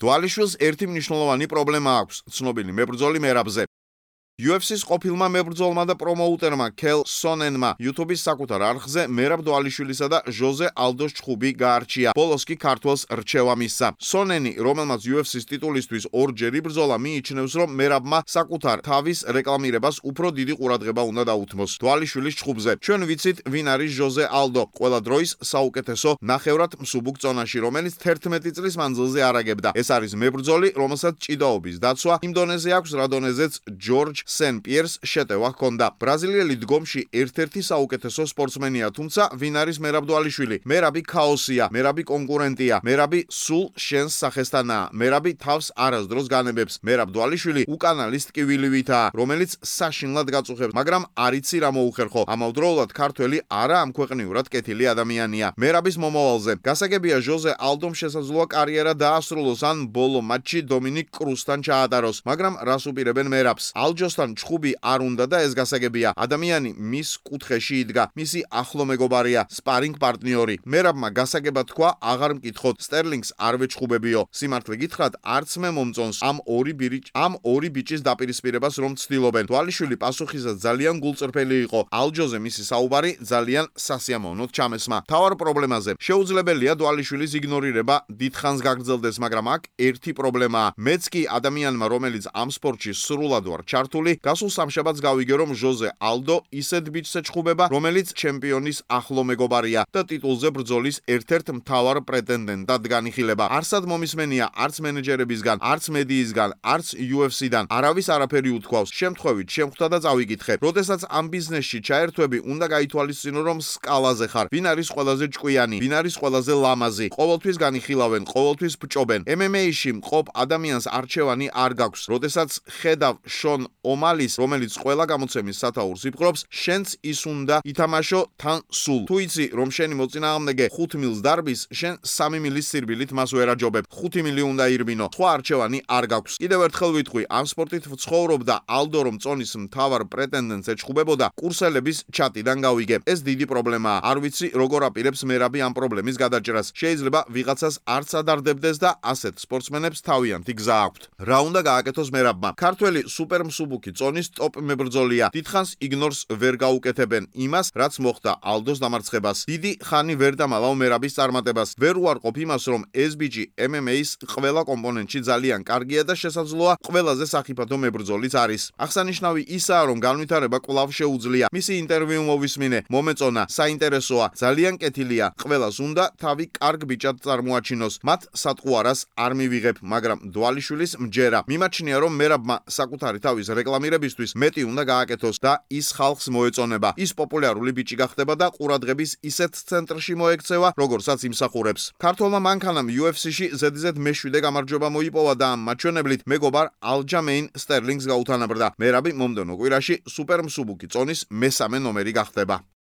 დვალიშვილს ერთი მნიშვნელოვანი პრობლემა აქვს ცნობილი მებრძოლი მერაბზე. UFC-ს ყოფილმა მებრძოლმა და პრომოუტერმა Kell Sonnenმა YouTube-ის საკუთარ არხზე მერაბ დვალიშვილისა და ჟოზე ალდოს ჩხუბი გაარჩია. ბოლოს კი ქართველს რჩევა მისცა. Sonneni, რომელმაც UFC-ს ტიტულისთვის ორჯერ იბრძოლა, მიიჩნევს, რომ მერაბმა საკუთარ თავის რეკლამირებას უფრო დიდი ყურადღება უნდა დაუთმოს დვალიშვილის ჩხუბზე. ჩვენ ვიცით, ვინ არის ჟოზე ალდო, ყველა დროის საუკეთესო ნახევრად მსუბუქ წონაში, რომელიც 11 წლის მანძილზე არაგებდა. ეს არის მებრძოლი, რომელსაც ჭიდაობის დაცვა იმ დონეზე აქვს, რა დონეზეც ჯორჯ Saint-Pierre-ს შეტევა ჰქონდა. ბრაზილიელი დგომში ერთ-ერთი საუკეთესო სპორტსმენია, თუმცა ვინ არის მერაბ დვალიშვილი? მერაბი ქაოსია, მერაბი კონკურენტია, მერაბი სულ შენს სახესთანაა, მერაბი თავს არასდროს განებებს. მერაბ დვალიშვილი უკანალი ტკივილივითაა, რომელიც საშინლად გაწუხებს, მაგრამ არ იცი რა მოუხერხო. ამავდროულად ქართველი არა ამქვეყნიურად კეთილი ადამიანია. მერაბის მომავალზე გასაგებია ჟოზე ალდომ შესაძლოა კარიერა დაასრულოს ან ბოლო მატჩი დომინიკ კრუსთან ჩაატაროს, მაგრამ რას უპირებენ მერაბს? ალჯოსთან ჩხუბი არ უნდა და ეს გასაგებია. ადამიანი მის კუთხეში იდგა, მისი ახლო მეგობარია, სპარინგ პარტნიორი. მერაბმა გასაგება თქვა, აღარ მკითხოთ, სტერლინგს არ ვეჩხუბებიო. სიმართლე გითხრათ, არც მე მომწონს ამ ორი ბიჭის დაპირისპირებას რომ ცდილობენ. დვალიშვილი პასუხისას ძალიან გულწრფელი იყო. ალჯოზე მისი საუბარი ძალიან სასიამოვნოდ ჩამესმა. თავარ პრობლემაზე შეუძლებელია დვალიშვილის იგნორირება დიდხანს გაგრძელდეს, მაგრამ აქ ერთი პრობლემაა. მეც კი ადამიანმა, რომელიც ამ სპორტში სრულად ვარ ჩართული, გასულ სამშაბათს გავიგე, რომ ჟოზე ალდო ისეთ ბიჭს ეჩხუბება, რომელიც ჩემპიონის ახლო მეგობარია და ტიტულზე ბრძოლის ერთ-ერთ მთავარ პრეტენდენტად განიხილება. არსად მომისმენია არც მენეჯერებისგან, არც მედიისგან, არც UFC-დან. არავის არაფერი უთქვავს. შემთხვევით შემხვდა და წავიკითხე. როდესაც ამ ბიზნესში ჩაერთვები, უნდა გაითვალისწინო, რომ სკალაზე ხარ. ვინ არის ყველაზე ჭკვიანი, ვინ არის ყველაზე ლამაზი. ყოველთვის განიხილავენ, ყოველთვის ბჭობენ. MMA-ში მყოფ ადამიანს არჩევანი არ გაქვს. როდესაც ხედავ შონ ომალის, რომელიც ყველა გამოცემის სათაურს იპყრობს, შენც ის უნდა ითამაშო თან სულ. თუ იცი, რომ შენი მოწინააღმდეგე 5 მილს დარბის, შენ 3 მილის სირბილით მას ვერ აჯობებ. 5 მილი უნდა ირბინო. სხვა არჩევანი არ გაქვს. კიდევ ერთხელ ვიტყვი, ამ სპორტით ვცხოვრობდა, ალდო რომ წონის მთავარ პრეტენდენტს ეჩხუბებოდა, კურსელების ჩატიდან გავიგე. ეს დიდი პრობლემაა. არ ვიცი, როგორ აპირებს მერაბი ამ პრობლემის გადაჭრას. შეიძლება ვიღაცას არც ადარდებდეს და ასეთ სპორტსმენებს თავიანთი გზა აქვთ. რა უნდა გააკეთოს მერაბმა? ქართველი სუპერ მსუბუქი წონის ტოპ მებრძოლია. დიდხანს იგნორს ვერ გაუკეთებენ იმას, რაც მოხდა ალდოს დამარცხებას. დიდი ხანი ვერ დამალავ მერაბის წარმატებას. ვერ უარყოფ იმას, რომ ეს ბიჭი MMA-ის ყველა კომპონენტში ძალიან კარგია და შესაძლოა ყველაზე სახიფათო მებრძოლიც არის. აღსანიშნავი ისაა, რომ განვითარება კვლავ შეუძლია. მისი ინტერვიუ მოვისმინე, მომეწონა, საინტერესოა, ძალიან კეთილია. ყველას უნდა თავი კარგ ბიჭად წარმოაჩინოს. მათ სატყუარას არ მივიღებ, მაგრამ დვალიშვილის მჯერა. მიმაჩნია, რომ მერაბმა საკუთარი თავის რეკლამირებისთვის მეტი უნდა გააკეთოს და ის ხალხს მოეწონება. ის პოპულარული ბიჭი გახდება და ყურადღების ისეთ ცენტრში მოექცევა, როგორცაც იმსახურებს. ქართველმა მანქანამ UFC-ში ზედიზედ მე-7 გამარჯვება მოიპოვა და ამ მაჩვენებლით მეგობარ ალჯამეინ სტერლინგს გაუთანაბრდა. მერაბი მომდევნო კვირაში სუპერ მსუბუქი წონის მესამე ნომერი გახდება.